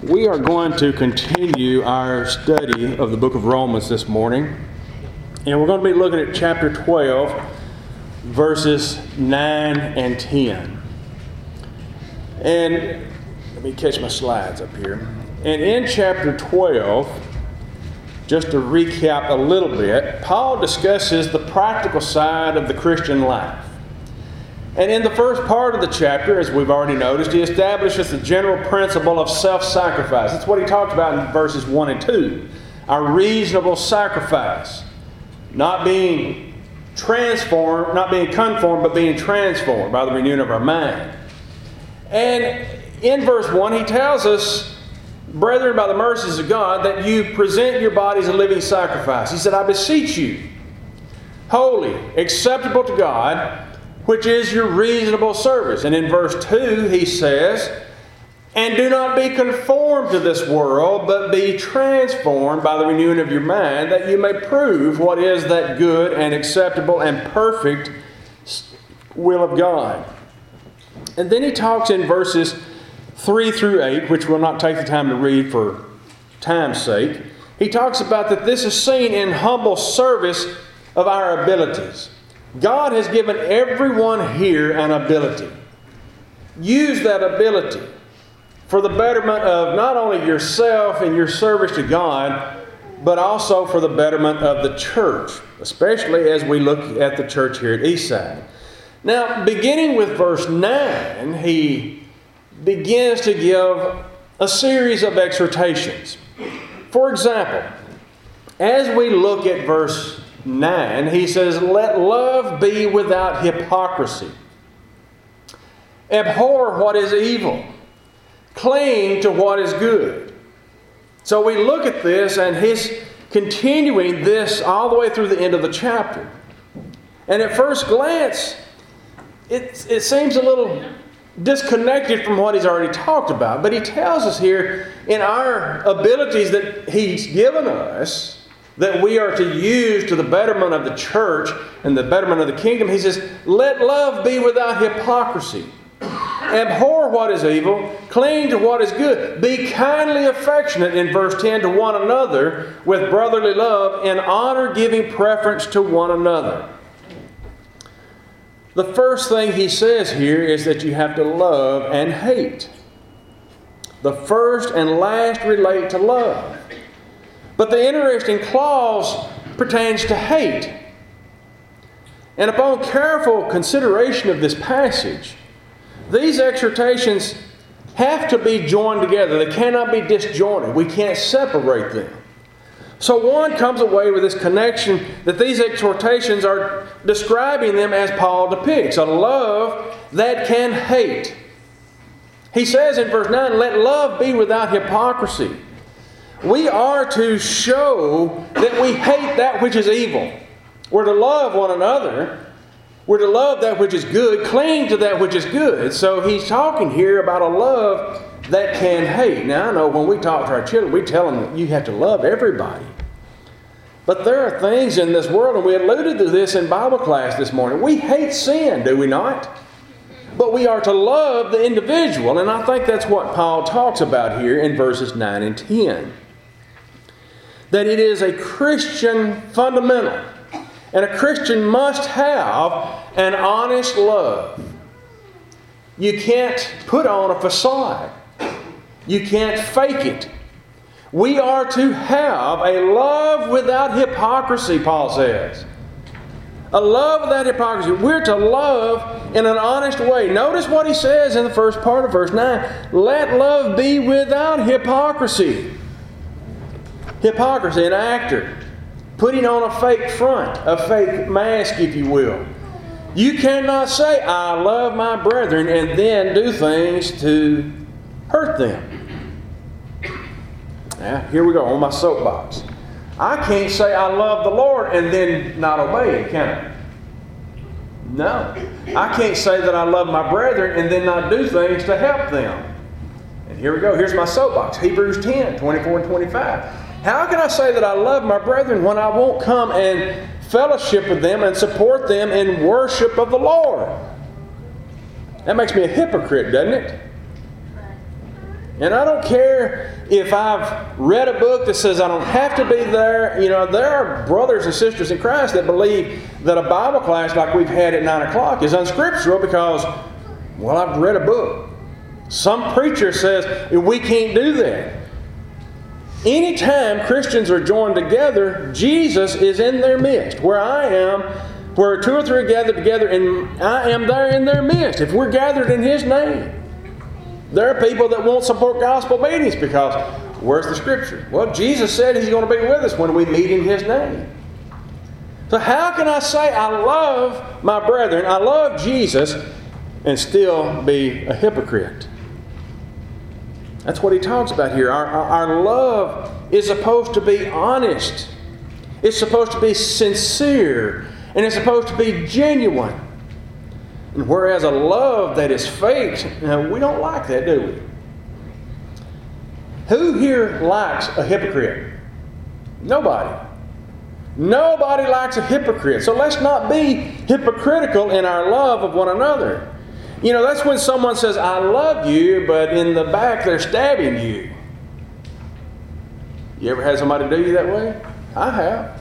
We are going to continue our study of the book of Romans this morning. And we're going to be looking at chapter 12, verses 9 and 10. And let me catch my slides up here. And in chapter 12, just to recap a little bit, Paul discusses the practical side of the Christian life. And in the first part of the chapter, as we've already noticed, he establishes the general principle of self-sacrifice. That's what he talked about in verses 1 and 2. Our reasonable sacrifice. Not being transformed, not being conformed, but being transformed by the renewing of our mind. And in verse 1, he tells us, brethren, by the mercies of God, that you present your bodies a living sacrifice. He said, I beseech you, holy, acceptable to God, which is your reasonable service. And in verse 2, he says, and do not be conformed to this world, but be transformed by the renewing of your mind, that you may prove what is that good and acceptable and perfect will of God. And then he talks in verses 3 through 8, which we'll not take the time to read for time's sake. He talks about that this is seen in humble service of our abilities. God has given everyone here an ability. Use that ability for the betterment of not only yourself and your service to God, but also for the betterment of the church, especially as we look at the church here at Eastside. Now, beginning with verse 9, he begins to give a series of exhortations. For example, as we look at verse 9, he says, let love be without hypocrisy. Abhor what is evil. Cling to what is good. So we look at this, and he's continuing this all the way through the end of the chapter. And at first glance, it seems a little disconnected from what he's already talked about. But he tells us here, in our abilities that he's given us, that we are to use to the betterment of the church and the betterment of the kingdom, he says, let love be without hypocrisy. Abhor what is evil, cling to what is good. Be kindly affectionate, in verse 10, to one another with brotherly love, in honor giving preference to one another. The first thing he says here is that you have to love and hate. The first and last relate to love. But the interesting clause pertains to hate. And upon careful consideration of this passage, these exhortations have to be joined together. They cannot be disjointed. We can't separate them. So one comes away with this connection that these exhortations are describing them as Paul depicts, a love that can hate. He says in verse 9, let love be without hypocrisy. We are to show that we hate that which is evil. We're to love one another. We're to love that which is good, cling to that which is good. So he's talking here about a love that can hate. Now I know when we talk to our children, we tell them that you have to love everybody. But there are things in this world, and we alluded to this in Bible class this morning. We hate sin, do we not? But we are to love the individual, and I think that's what Paul talks about here in verses 9 and 10. That it is a Christian fundamental, and a Christian must have an honest love. You can't put on a facade. You can't fake it. We are to have a love without hypocrisy, Paul says. A love without hypocrisy. We're to love in an honest way. Notice what he says in the first part of verse 9. Let love be without hypocrisy. Hypocrisy, an actor, putting on a fake front, a fake mask, if you will. You cannot say, I love my brethren, and then do things to hurt them. Now, here we go on my soapbox. I can't say I love the Lord and then not obey Him, can I? No. I can't say that I love my brethren and then not do things to help them. And here we go. Here's my soapbox. Hebrews 10, 24 and 25. How can I say that I love my brethren when I won't come and fellowship with them and support them in worship of the Lord? That makes me a hypocrite, doesn't it? And I don't care if I've read a book that says I don't have to be there. You know, there are brothers and sisters in Christ that believe that a Bible class like we've had at 9 o'clock is unscriptural because, well, I've read a book. Some preacher says we can't do that. Anytime Christians are joined together, Jesus is in their midst. Where I am, where 2 or 3 are gathered together, and I am there in their midst. If we're gathered in His name. There are people that won't support gospel meetings because, where's the Scripture? Well, Jesus said He's going to be with us when we meet in His name. So how can I say I love my brethren, I love Jesus, and still be a hypocrite? That's what he talks about here. Our love is supposed to be honest. It's supposed to be sincere. And it's supposed to be genuine. And whereas a love that is fake, we don't like that, do we? Who here likes a hypocrite? Nobody. Nobody likes a hypocrite. So let's not be hypocritical in our love of one another. You know, that's when someone says, I love you, but in the back they're stabbing you. You ever had somebody do you that way? I have.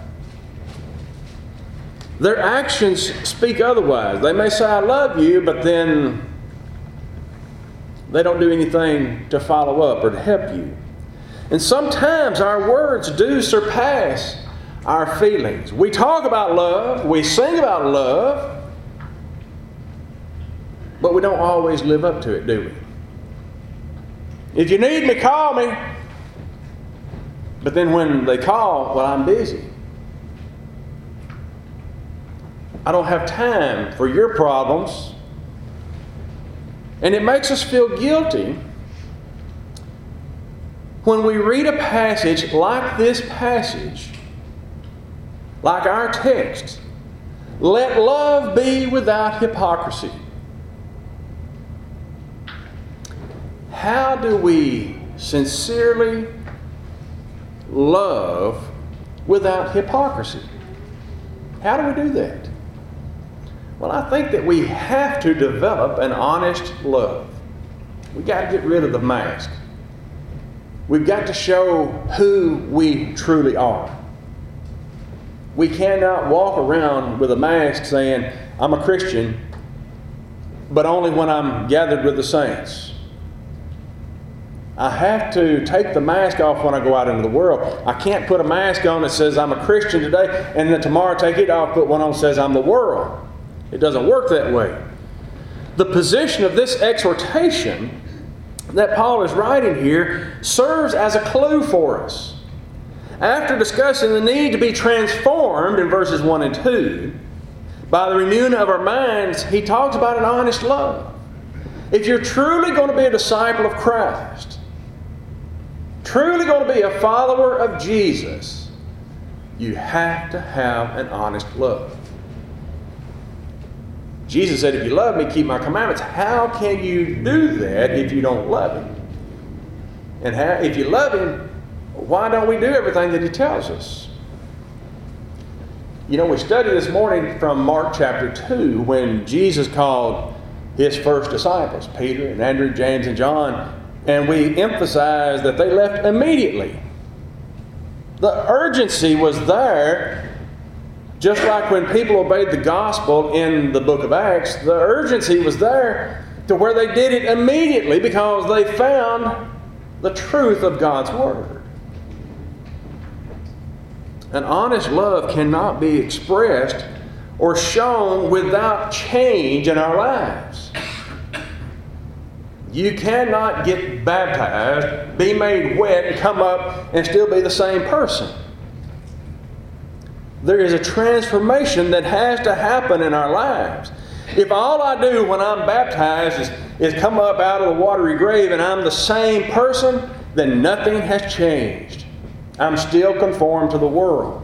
Their actions speak otherwise. They may say, I love you, but then they don't do anything to follow up or to help you. And sometimes our words do surpass our feelings. We talk about love, we sing about love, but we don't always live up to it, do we? If you need me, call me. But then when they call, well, I'm busy. I don't have time for your problems. And it makes us feel guilty when we read a passage like this passage, like our text. Let love be without hypocrisy. How do we sincerely love without hypocrisy? How do we do that? Well, I think that we have to develop an honest love. We've got to get rid of the mask. We've got to show who we truly are. We cannot walk around with a mask saying, I'm a Christian, but only when I'm gathered with the saints. I have to take the mask off when I go out into the world. I can't put a mask on that says I'm a Christian today, and then tomorrow take it off, put one on that says I'm the world. It doesn't work that way. The position of this exhortation that Paul is writing here serves as a clue for us. After discussing the need to be transformed in verses 1 and 2, by the renewing of our minds, he talks about an honest love. If you're truly going to be a disciple of Christ, truly going to be a follower of Jesus, you have to have an honest love. Jesus said, if you love me, keep my commandments. How can you do that if you don't love Him? And if you love Him, why don't we do everything that He tells us? You know, we studied this morning from Mark chapter 2 when Jesus called His first disciples, Peter and Andrew, James and John, and we emphasized that they left immediately. The urgency was there. Just like when people obeyed the gospel in the book of Acts, the urgency was there to where they did it immediately because they found the truth of God's Word. An honest love cannot be expressed or shown without change in our lives. You cannot get baptized, be made wet, and come up and still be the same person. There is a transformation that has to happen in our lives. If all I do when I'm baptized is come up out of the watery grave and I'm the same person, then nothing has changed. I'm still conformed to the world.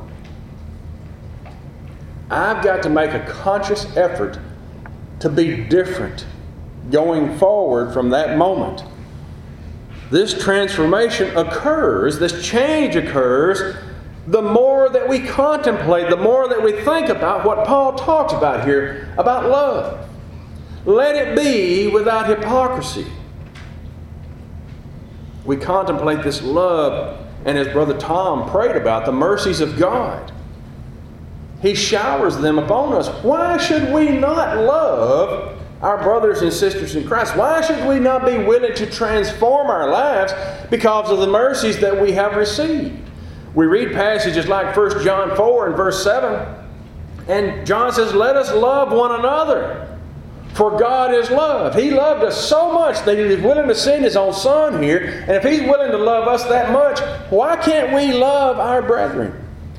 I've got to make a conscious effort to be different going forward from that moment. This transformation occurs, this change occurs, the more that we contemplate, the more that we think about what Paul talks about here, about love. Let it be without hypocrisy. we contemplate this love, and as Brother Tom prayed about, the mercies of God. He showers them upon us. Why should we not love our brothers and sisters in Christ? Why should we not be willing to transform our lives because of the mercies that we have received? We read passages like 1 John 4 and verse 7, and John says, let us love one another, for God is love. He loved us so much that He was willing to send His own Son here, and if He's willing to love us that much, why can't we love our brethren?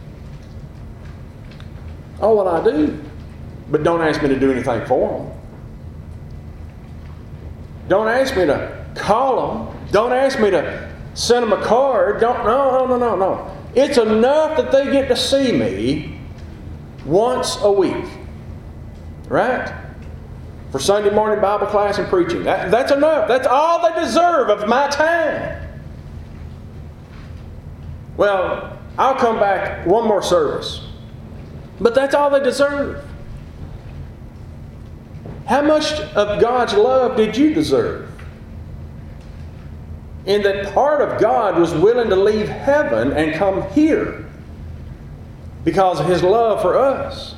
Oh, well, I do. But don't ask me to do anything for them. Don't ask me to call them. Don't ask me to send them a card. No. It's enough that they get to see me once a week. Right? For Sunday morning Bible class and preaching. That's enough. That's all they deserve of my time. Well, I'll come back one more service. But that's all they deserve. How much of God's love did you deserve? In that part of God was willing to leave heaven and come here because of His love for us.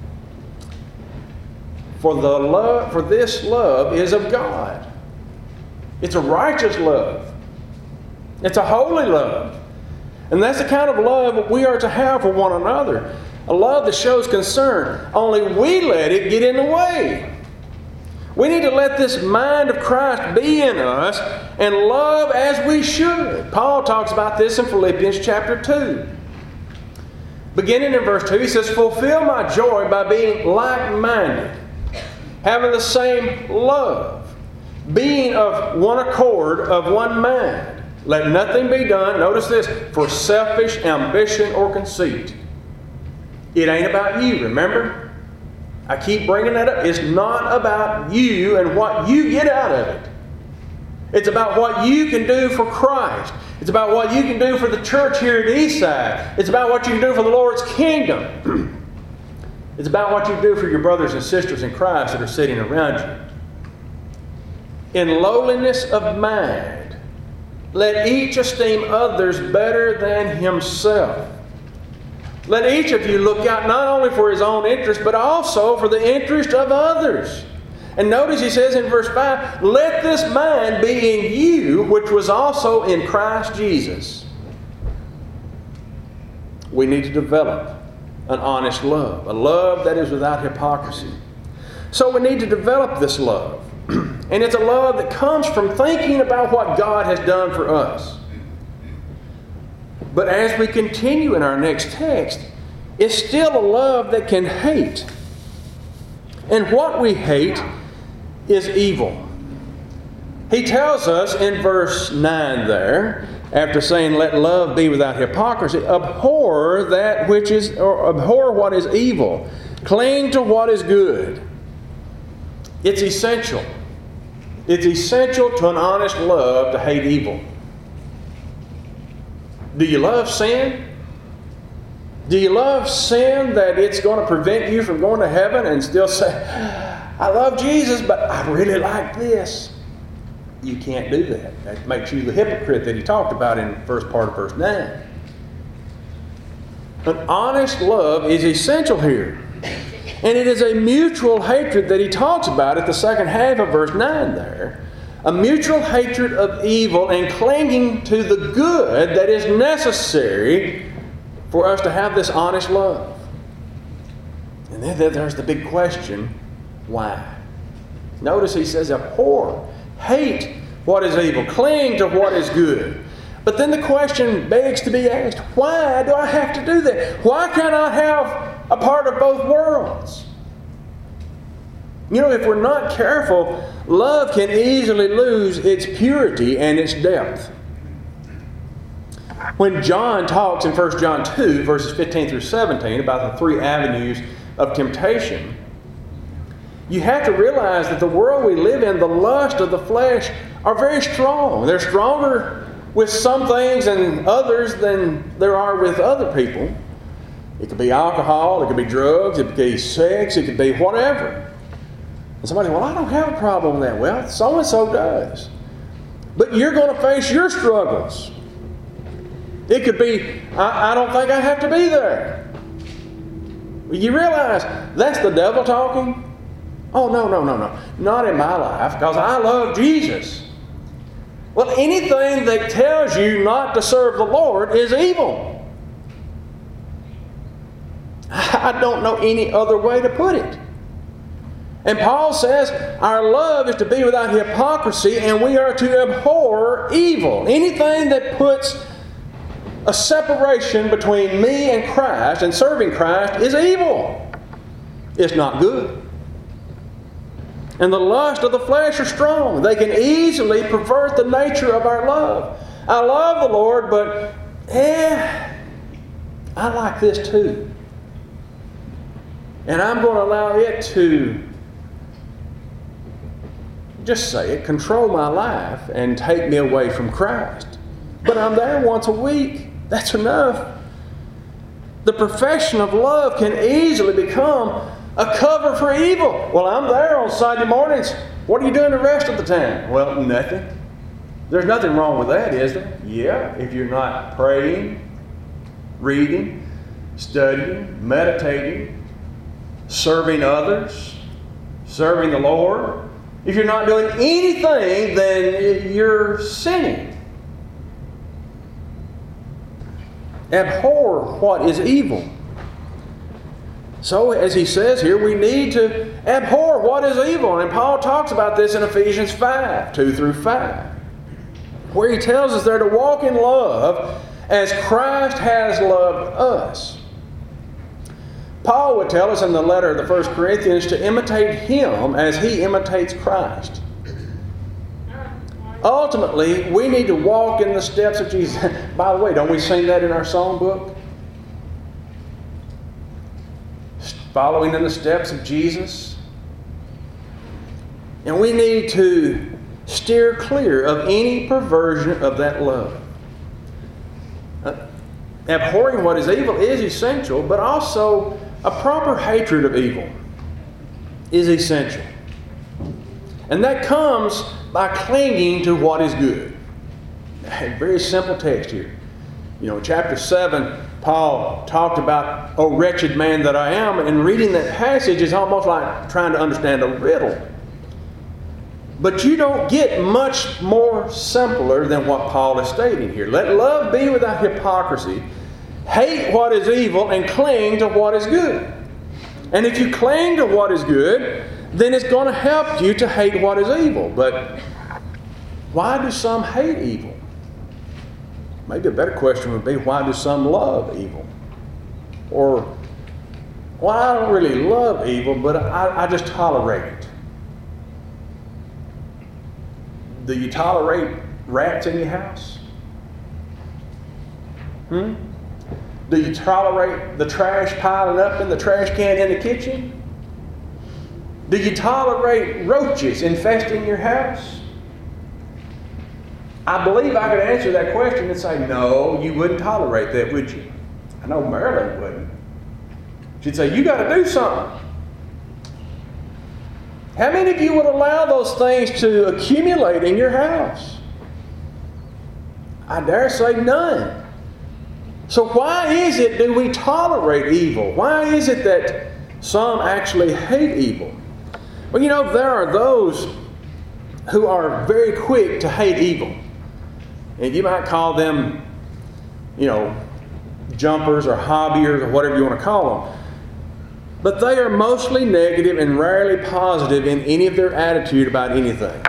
For this love is of God. It's a righteous love. It's a holy love. And that's the kind of love that we are to have for one another. A love that shows concern. Only we let it get in the way. We need to let this mind of Christ be in us and love as we should. Paul talks about this in Philippians chapter 2. Beginning in verse 2, he says, fulfill my joy by being like-minded, having the same love, being of one accord, of one mind. Let nothing be done, notice this, for selfish ambition or conceit. It ain't about you, remember? I keep bringing that up. It's not about you and what you get out of it. It's about what you can do for Christ. It's about what you can do for the church here at Eastside. It's about what you can do for the Lord's kingdom. It's about what you do for your brothers and sisters in Christ that are sitting around you. In lowliness of mind, let each esteem others better than himself. Let each of you look out not only for his own interest, but also for the interest of others. And notice he says in verse 5, let this mind be in you, which was also in Christ Jesus. We need to develop an honest love, a love that is without hypocrisy. So we need to develop this love. And it's a love that comes from thinking about what God has done for us. But as we continue in our next text, it's still a love that can hate. And what we hate is evil. He tells us in verse 9 there, after saying, let love be without hypocrisy, abhor that which is, or abhor what is evil. Cling to what is good. It's essential. It's essential to an honest love to hate evil. Do you love sin? Do you love sin that it's going to prevent you from going to heaven and still say, I love Jesus, but I really like this? You can't do that. That makes you the hypocrite that he talked about in the first part of verse 9. An honest love is essential here. And it is a mutual hatred that he talks about at the second half of verse 9 there. A mutual hatred of evil and clinging to the good that is necessary for us to have this honest love. And then there's the big question, why? Notice he says abhor, hate what is evil, cling to what is good. But then the question begs to be asked, why do I have to do that? Why can't I have a part of both worlds? You know, if we're not careful, love can easily lose its purity and its depth. When John talks in 1 John 2, verses 15 through 17, about the three avenues of temptation, you have to realize that the world we live in, the lust of the flesh, are very strong. They're stronger with some things and others than there are with other people. It could be alcohol, it could be drugs, it could be sex, it could be whatever. And somebody, well, I don't have a problem with that. Well, so-and-so does. But you're going to face your struggles. It could be, I don't think I have to be there. You realize that's the devil talking? Oh, no. Not in my life, because I love Jesus. Well, anything that tells you not to serve the Lord is evil. I don't know any other way to put it. And Paul says our love is to be without hypocrisy, and we are to abhor evil. Anything that puts a separation between me and Christ and serving Christ is evil. It's not good. And the lust of the flesh are strong. They can easily pervert the nature of our love. I love the Lord, but I like this too. And I'm going to allow it to, just say it, control my life and take me away from Christ. But I'm there once a week. That's enough. The profession of love can easily become a cover for evil. Well, I'm there on Sunday mornings. What are you doing the rest of the time? Well, nothing. There's nothing wrong with that, is there? Yeah, if you're not praying, reading, studying, meditating, serving others, serving the Lord. If you're not doing anything, then you're sinning. Abhor what is evil. So, as he says here, we need to abhor what is evil. And Paul talks about this in Ephesians 5, 2 through 5, where he tells us they're to walk in love as Christ has loved us. Paul would tell us in the letter of the 1 Corinthians to imitate him as he imitates Christ. Ultimately, we need to walk in the steps of Jesus. By the way, don't we sing that in our song book? Following in the steps of Jesus. And we need to steer clear of any perversion of that love. Abhorring what is evil is essential, but also a proper hatred of evil is essential. And that comes by clinging to what is good. A very simple text here. You know, in chapter 7, Paul talked about, "O wretched man that I am," and reading that passage is almost like trying to understand a riddle. But you don't get much more simpler than what Paul is stating here. Let love be without hypocrisy. Hate what is evil and cling to what is good. And if you cling to what is good, then it's going to help you to hate what is evil. But why do some hate evil? Maybe a better question would be, why do some love evil? Or, well, I don't really love evil, but I just tolerate it. Do you tolerate rats in your house? Do you tolerate the trash piling up in the trash can in the kitchen? Do you tolerate roaches infesting your house? I believe I could answer that question and say, no, you wouldn't tolerate that, would you? I know Marilyn wouldn't. She'd say, you got to do something. How many of you would allow those things to accumulate in your house? I dare say none. So why is it do we tolerate evil? Why is it that some actually hate evil? Well, you know, there are those who are very quick to hate evil. And you might call them, you know, jumpers or hobbyers or whatever you want to call them. But they are mostly negative and rarely positive in any of their attitude about anything.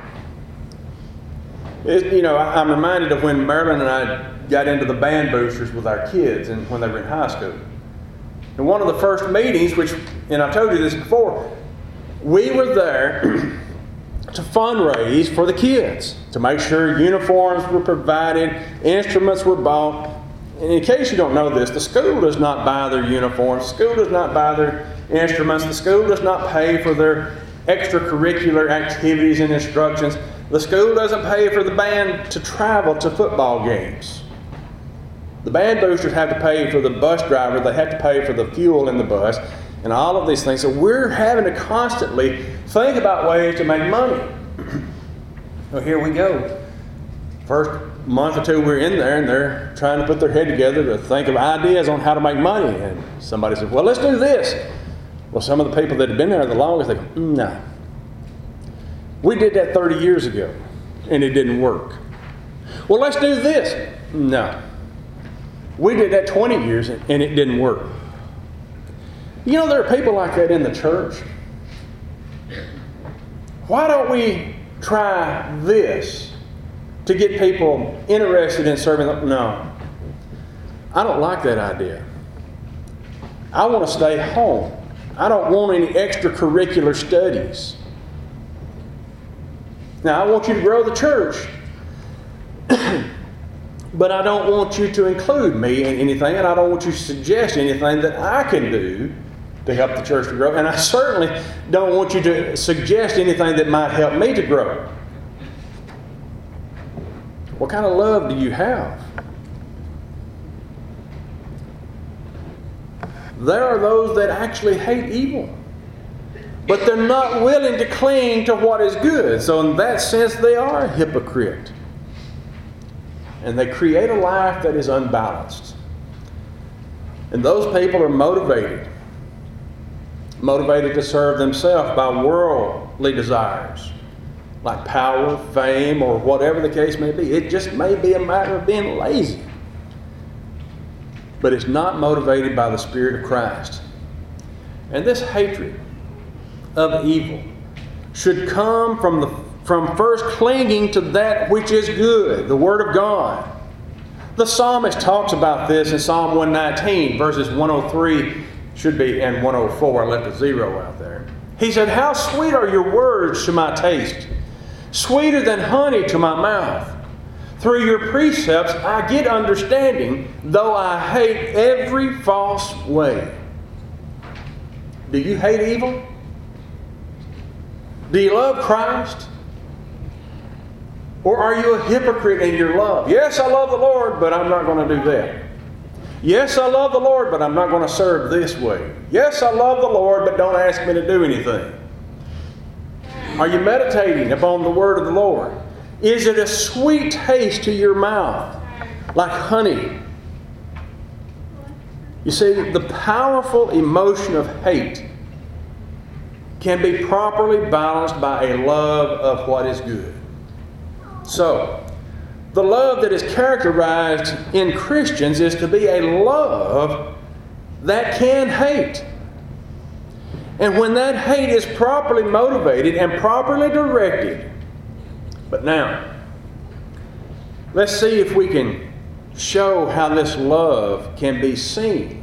I'm reminded of when Marilyn and I got into the band boosters with our kids and when they were in high school. And one of the first meetings, and I've told you this before, we were there to fundraise for the kids, to make sure uniforms were provided, instruments were bought. And in case you don't know this, the school does not buy their uniforms, the school does not buy their instruments, the school does not pay for their extracurricular activities and instructions. The school doesn't pay for the band to travel to football games. The band boosters have to pay for the bus driver, they have to pay for the fuel in the bus, and all of these things. So we're having to constantly think about ways to make money. Well, here we go. First month or two we're in there, and they're trying to put their head together to think of ideas on how to make money. And somebody said, well, let's do this. Well, some of the people that have been there the longest, they go, no. We did that 30 years ago, and it didn't work. Well, let's do this. No. We did that 20 years, and it didn't work. You know, there are people like that in the church. Why don't we try this to get people interested in serving them? No. I don't like that idea. I want to stay home. I don't want any extracurricular studies. Now, I want you to grow the church. But I don't want you to include me in anything, and I don't want you to suggest anything that I can do to help the church to grow. And I certainly don't want you to suggest anything that might help me to grow. What kind of love do you have? There are those that actually hate evil, but they're not willing to cling to what is good. So in that sense, they are a hypocrite. And they create a life that is unbalanced. And those people are motivated to serve themselves by worldly desires, like power, fame, or whatever the case may be. It just may be a matter of being lazy. But it's not motivated by the Spirit of Christ. And this hatred of evil should come from first clinging to that which is good, the Word of God. The psalmist talks about this in Psalm 119, verses 103 should be, and 104. I left a zero out there. He said, how sweet are your words to my taste, sweeter than honey to my mouth. Through your precepts I get understanding, though I hate every false way. Do you hate evil? Do you love Christ? Or are you a hypocrite in your love? Yes, I love the Lord, but I'm not going to do that. Yes, I love the Lord, but I'm not going to serve this way. Yes, I love the Lord, but don't ask me to do anything. Are you meditating upon the word of the Lord? Is it a sweet taste to your mouth, like honey? You see, the powerful emotion of hate can be properly balanced by a love of what is good. So, the love that is characterized in Christians is to be a love that can hate. And when that hate is properly motivated and properly directed. But now, let's see if we can show how this love can be seen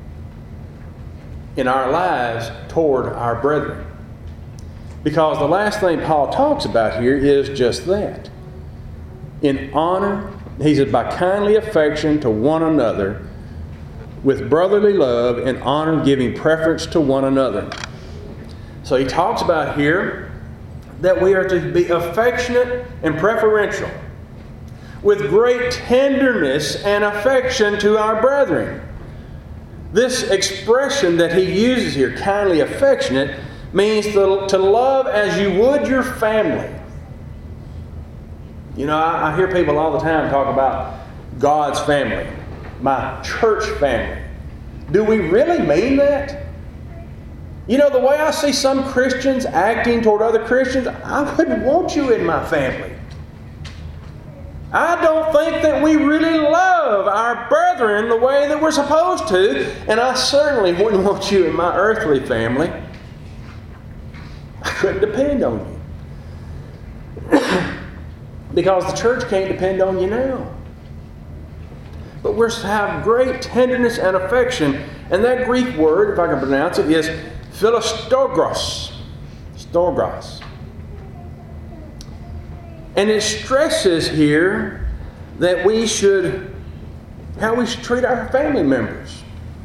in our lives toward our brethren. Because the last thing Paul talks about here is just that. In honor, he said, by kindly affection to one another, with brotherly love and honor, giving preference to one another. So he talks about here that we are to be affectionate and preferential, with great tenderness and affection to our brethren. This expression that he uses here, kindly affectionate, means to love as you would your family. You know, I hear people all the time talk about God's family, my church family. Do we really mean that? You know, the way I see some Christians acting toward other Christians, I wouldn't want you in my family. I don't think that we really love our brethren the way that we're supposed to, and I certainly wouldn't want you in my earthly family. I couldn't depend on you. Because the church can't depend on you now. But we're to have great tenderness and affection. And that Greek word, if I can pronounce it, is philistogros. Stogos. And it stresses here that how we should treat our family members.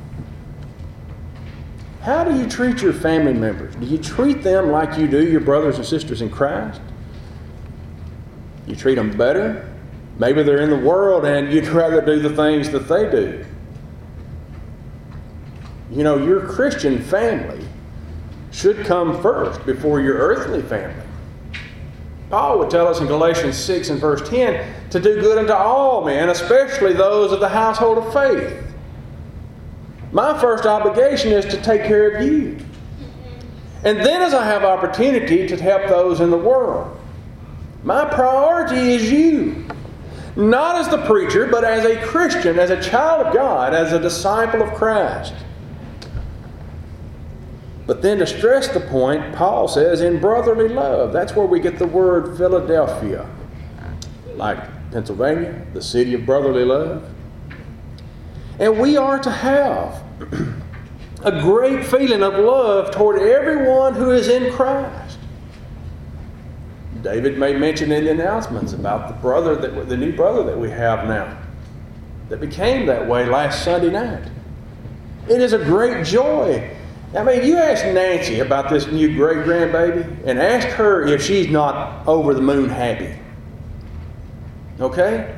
How do you treat your family members? Do you treat them like you do your brothers and sisters in Christ? You treat them better? Maybe they're in the world and you'd rather do the things that they do. You know, your Christian family should come first before your earthly family. Paul would tell us in Galatians 6 and verse 10 to do good unto all men, especially those of the household of faith. My first obligation is to take care of you. And then as I have opportunity to help those in the world. My priority is you. Not as the preacher, but as a Christian, as a child of God, as a disciple of Christ. But then to stress the point, Paul says, in brotherly love. That's where we get the word Philadelphia. Like Pennsylvania, the city of brotherly love. And we are to have a great feeling of love toward everyone who is in Christ. David made mention in the announcements about the new brother that we have now, that became that way last Sunday night. It is a great joy. I mean, you ask Nancy about this new great-grandbaby and ask her if she's not over the moon happy. Okay?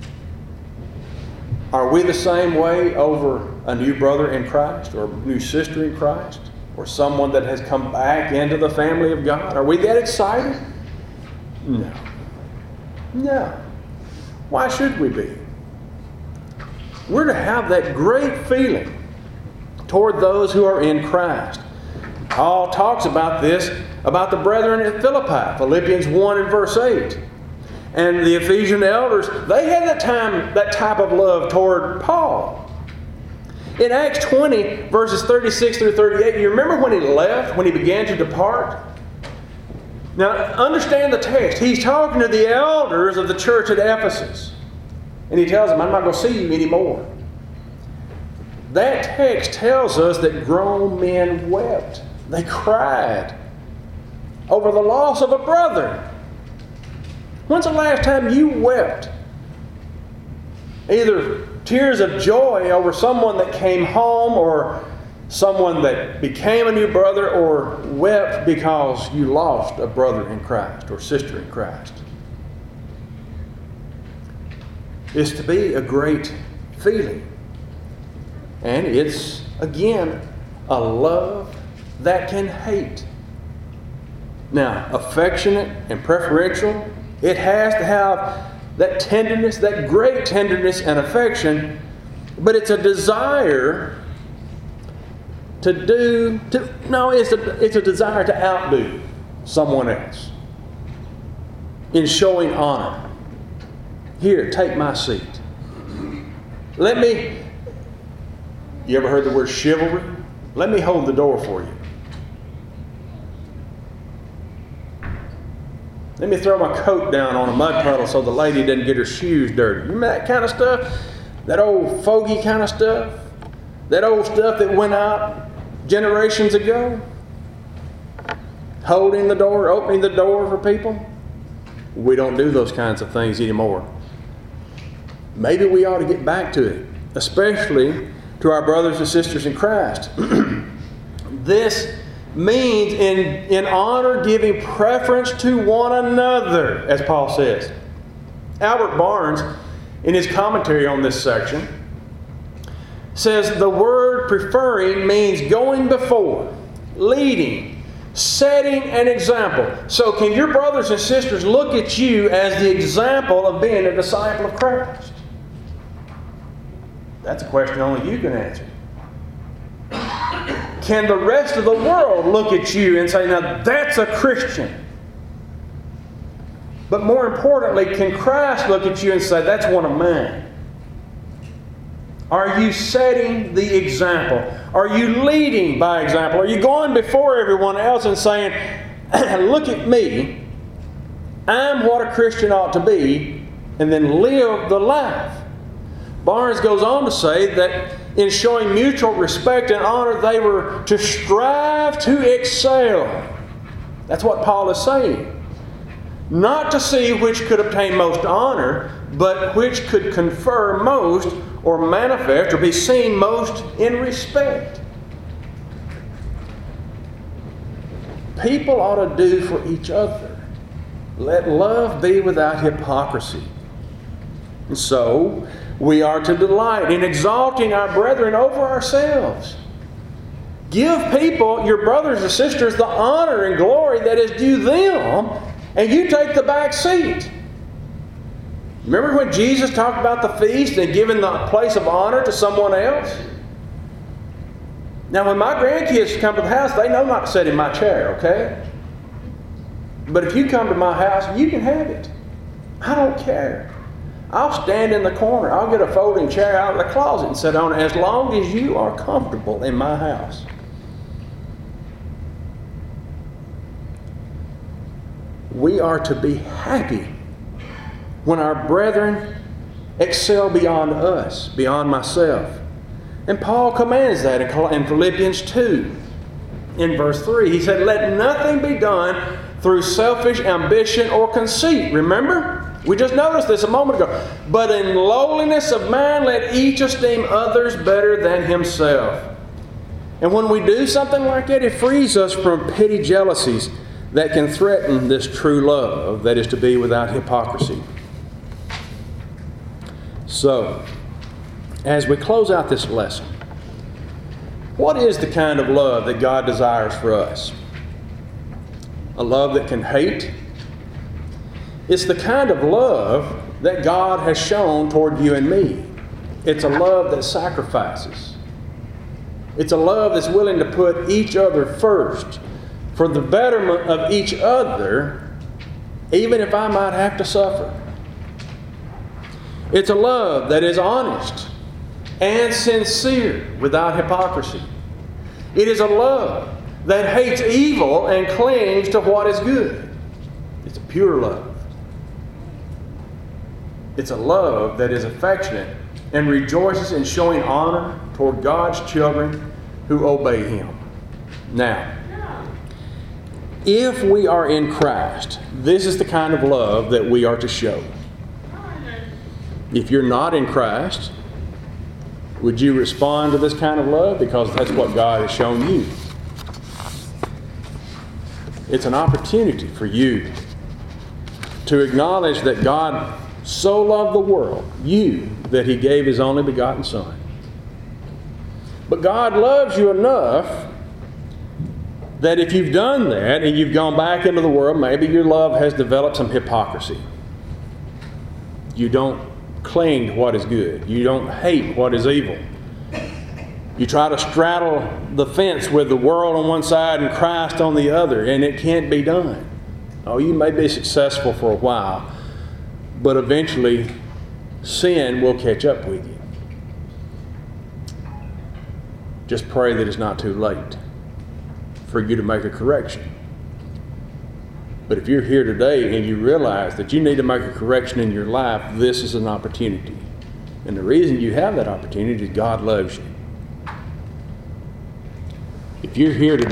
Are we the same way over a new brother in Christ or a new sister in Christ or someone that has come back into the family of God? Are we that excited? No. No. Why should we be? We're to have that great feeling toward those who are in Christ. Paul talks about this, about the brethren at Philippi, Philippians 1 and verse 8. And the Ephesian elders, they had that type of love toward Paul. In Acts 20, verses 36 through 38, you remember when he left, when he began to depart? Now, understand the text. He's talking to the elders of the church at Ephesus. And he tells them, I'm not going to see you anymore. That text tells us that grown men wept. They cried over the loss of a brother. When's the last time you wept? Either tears of joy over someone that came home or someone that became a new brother, or wept because you lost a brother in Christ or sister in Christ. It's to be a great feeling. And it's, again, a love that can hate. Now, affectionate and preferential, it has to have that tenderness, that great tenderness and affection, but it's a desire it's a desire to outdo someone else in showing honor. Here, take my seat. You ever heard the word chivalry? Let me hold the door for you. Let me throw my coat down on a mud puddle so the lady doesn't get her shoes dirty. You remember that kind of stuff? That old fogey kind of stuff? That old stuff that went out generations ago? Holding the door, opening the door for people? We don't do those kinds of things anymore. Maybe we ought to get back to it, especially to our brothers and sisters in Christ. This means in honor giving preference to one another, as Paul says. Albert Barnes, in his commentary on this section, says the word preferring means going before, leading, setting an example. So can your brothers and sisters look at you as the example of being a disciple of Christ? That's a question only you can answer. Can the rest of the world look at you and say, now that's a Christian? But more importantly, can Christ look at you and say, that's one of mine? Are you setting the example? Are you leading by example? Are you going before everyone else and saying, look at me, I'm what a Christian ought to be, and then live the life? Barnes goes on to say that in showing mutual respect and honor, they were to strive to excel. That's what Paul is saying. Not to see which could obtain most honor, but which could confer most or manifest or be seen most in respect. People ought to do for each other. Let love be without hypocrisy. And so, we are to delight in exalting our brethren over ourselves. Give people, your brothers and sisters, the honor and glory that is due them and you take the back seat. Remember when Jesus talked about the feast and giving the place of honor to someone else? Now, when my grandkids come to the house, they know not to sit in my chair, okay? But if you come to my house, you can have it. I don't care. I'll stand in the corner. I'll get a folding chair out of the closet and sit on it as long as you are comfortable in my house. We are to be happy when our brethren excel beyond us, beyond myself. And Paul commands that in Philippians 2, in verse 3. He said, "Let nothing be done through selfish ambition or conceit." Remember? We just noticed this a moment ago. "But in lowliness of mind, let each esteem others better than himself." And when we do something like that, it frees us from petty jealousies that can threaten this true love that is to be without hypocrisy. So, as we close out this lesson, what is the kind of love that God desires for us? A love that can hate? It's the kind of love that God has shown toward you and me. It's a love that sacrifices. It's a love that's willing to put each other first for the betterment of each other, even if I might have to suffer. It's a love that is honest and sincere without hypocrisy. It is a love that hates evil and clings to what is good. It's a pure love. It's a love that is affectionate and rejoices in showing honor toward God's children who obey Him. Now, if we are in Christ, this is the kind of love that we are to show. If you're not in Christ, would you respond to this kind of love? Because that's what God has shown you. It's an opportunity for you to acknowledge that God so loved the world, you, that He gave His only begotten Son. But God loves you enough that if you've done that and you've gone back into the world, maybe your love has developed some hypocrisy. You don't cling to what is good. You don't hate what is evil. You try to straddle the fence with the world on one side and Christ on the other, and it can't be done. Oh, you may be successful for a while, but eventually sin will catch up with you. Just pray that it's not too late for you to make a correction. But if you're here today and you realize that you need to make a correction in your life, this is an opportunity. And the reason you have that opportunity is God loves you. If you're here today,